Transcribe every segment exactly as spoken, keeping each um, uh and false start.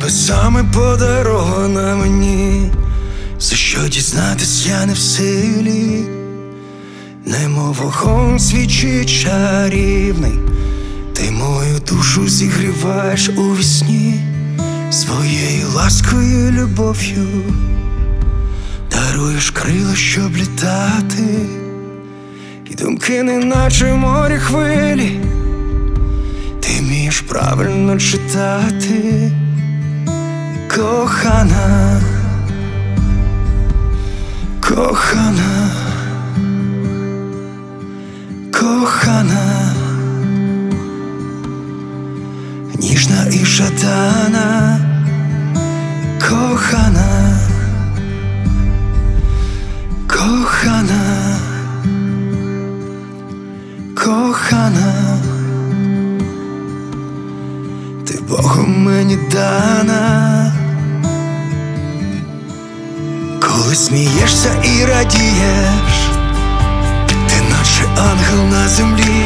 Небесами подарована мені, за що дізнатись я не в силі, немов вогонь свічі чарівний. Ти мою душу зігріваєш у вісні своєю ласкою, любов'ю, даруєш крила, щоб літати, і думки неначе морі хвилі. Ти вмієш правильно читати, кохана, кохана, кохана, ніжна і жадана, кохана, кохана, кохана, ти Богом мені дана. Коли смієшся і радієш, ти наче ангел на землі,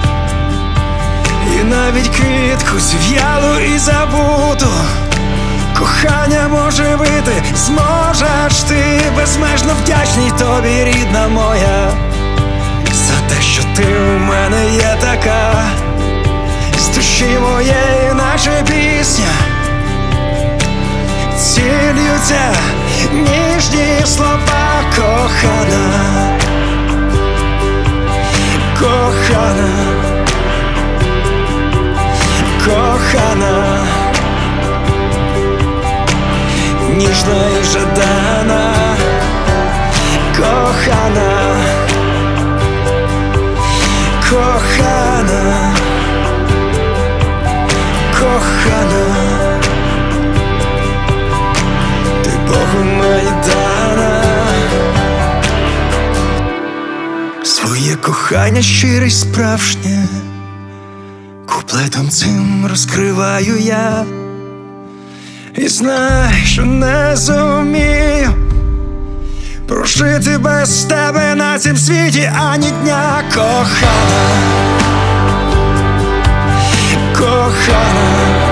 і навіть квітку зів'ялу і забуту кохання може вийти. Зможеш ти, безмежно вдячний тобі, рідна моя, за те, що ти у мене є така, з душі моєї наче пісня цілються ніжні слова, кохана, кохана, кохана, ніжна і жадана, кохана, кохана, кохана, ти Богом мені дана. Своє кохання щире й справжнє куплетом цим розкриваю я, і знай, що не зумію прожити без тебе на цім світі ані дня, кохана, кохана.